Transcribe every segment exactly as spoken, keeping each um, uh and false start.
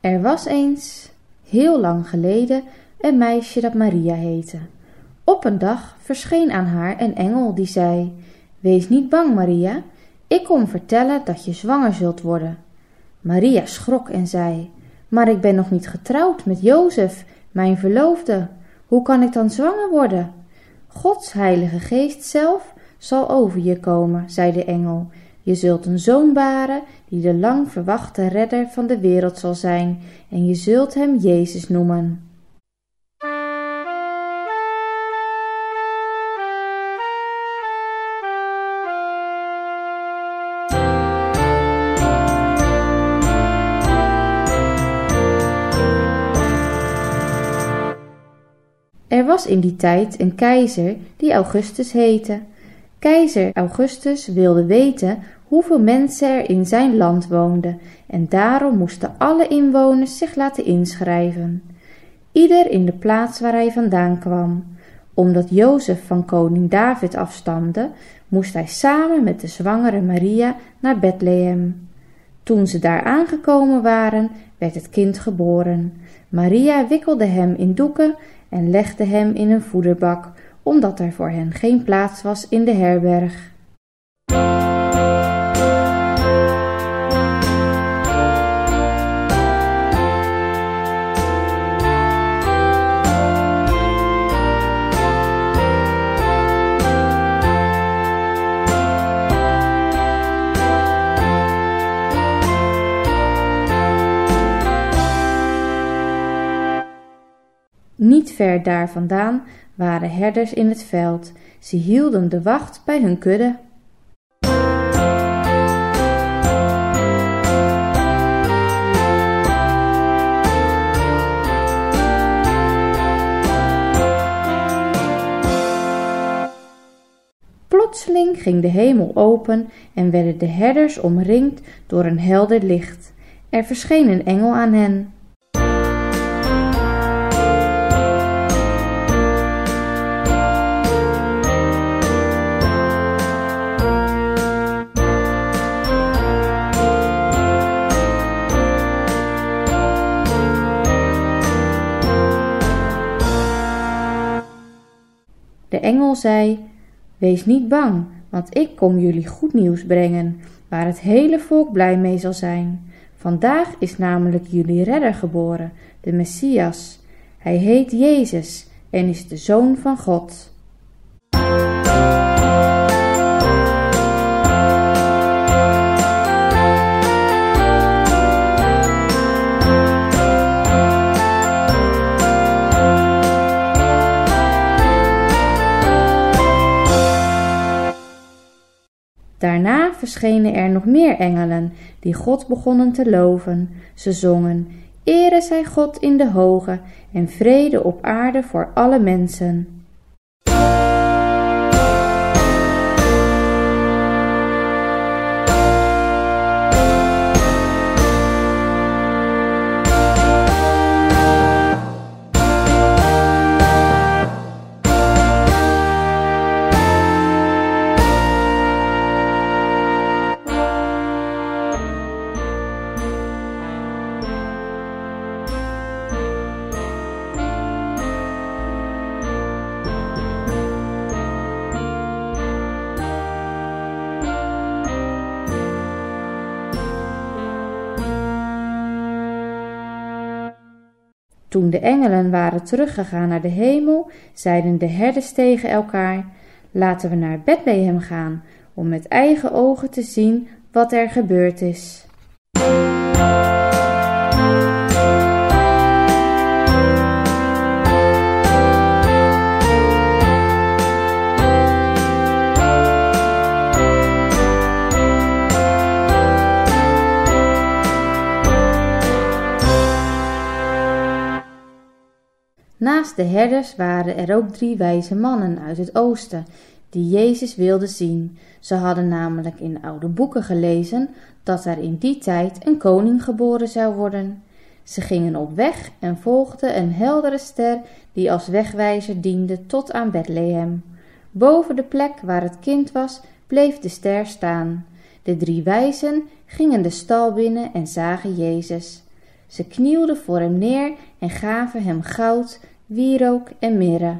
Er was eens, heel lang geleden, een meisje dat Maria heette. Op een dag verscheen aan haar een engel die zei: Wees niet bang, Maria, ik kom vertellen dat je zwanger zult worden. Maria schrok en zei: Maar ik ben nog niet getrouwd met Jozef, mijn verloofde. Hoe kan ik dan zwanger worden? Gods heilige geest zelf zal over je komen, zei de engel. Je zult een zoon baren die de lang verwachte redder van de wereld zal zijn en je zult hem Jezus noemen. Er was in die tijd een keizer die Augustus heette. Keizer Augustus wilde weten hoeveel mensen er in zijn land woonden en daarom moesten alle inwoners zich laten inschrijven. Ieder in de plaats waar hij vandaan kwam. Omdat Jozef van koning David afstamde, moest hij samen met de zwangere Maria naar Bethlehem. Toen ze daar aangekomen waren, werd het kind geboren. Maria wikkelde hem in doeken en legde hem in een voederbak, omdat er voor hen geen plaats was in de herberg. Niet ver daar vandaan waren herders in het veld. Ze hielden de wacht bij hun kudde. Plotseling ging de hemel open en werden de herders omringd door een helder licht. Er verscheen een engel aan hen. De engel zei: Wees niet bang, want ik kom jullie goed nieuws brengen, waar het hele volk blij mee zal zijn. Vandaag is namelijk jullie redder geboren, de Messias. Hij heet Jezus en is de Zoon van God. Daarna verschenen er nog meer engelen, die God begonnen te loven. Ze zongen: Ere zij God in de hoge en vrede op aarde voor alle mensen. Toen de engelen waren teruggegaan naar de hemel, zeiden de herders tegen elkaar: Laten we naar Bethlehem gaan, om met eigen ogen te zien wat er gebeurd is. Naast de herders waren er ook drie wijze mannen uit het oosten, die Jezus wilden zien. Ze hadden namelijk in oude boeken gelezen dat er in die tijd een koning geboren zou worden. Ze gingen op weg en volgden een heldere ster die als wegwijzer diende tot aan Bethlehem. Boven de plek waar het kind was, bleef de ster staan. De drie wijzen gingen de stal binnen en zagen Jezus. Ze knielden voor hem neer en gaven hem goud, wierook en mirre.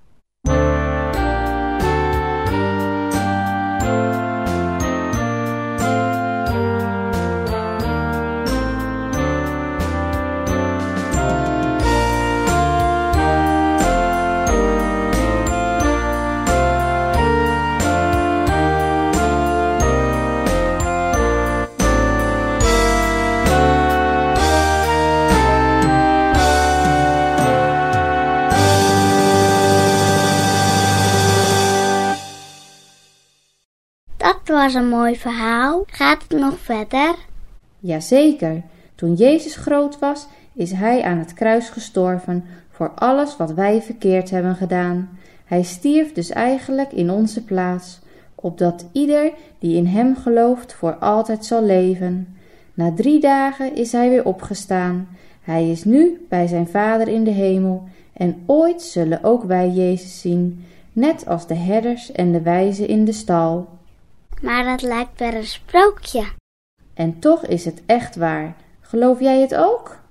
Dat was een mooi verhaal. Gaat het nog verder? Jazeker, toen Jezus groot was, is hij aan het kruis gestorven voor alles wat wij verkeerd hebben gedaan. Hij stierf dus eigenlijk in onze plaats, opdat ieder die in hem gelooft voor altijd zal leven. Na drie dagen is hij weer opgestaan. Hij is nu bij zijn Vader in de hemel en ooit zullen ook wij Jezus zien, net als de herders en de wijzen in de stal. Maar dat lijkt wel een sprookje. En toch is het echt waar. Geloof jij het ook?